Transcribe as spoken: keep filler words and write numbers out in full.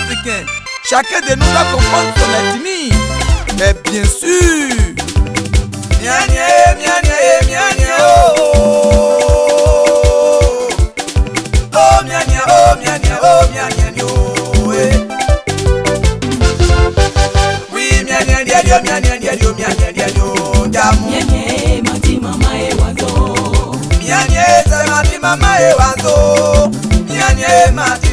africain. Chacun de nous doit comprendre son ethnie. Mais bien sûr, miagne, miagne, miagne, oh, oh, miagne, oh, miagne, oh, miagne, oh, eh. Oui, miagne, diadio, miagne, diadio, miagne, diadio, jamu. Miagne, mati mama e wazo. Miagne, mati mama e wazo. Miagne, mati